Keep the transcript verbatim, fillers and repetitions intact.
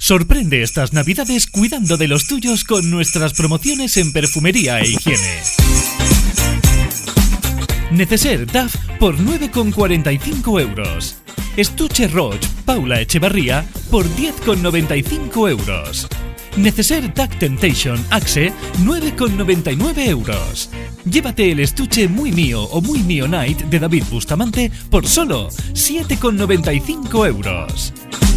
Sorprende estas navidades cuidando de los tuyos con nuestras promociones en perfumería e higiene. Neceser D A F por nueve con cuarenta y cinco euros. Estuche Roche Paula Echevarría por diez con noventa y cinco euros. Neceser Duck Temptation Axe nueve con noventa y nueve euros. Llévate el estuche Muy Mío o Muy Mío Night de David Bustamante por solo siete con noventa y cinco euros.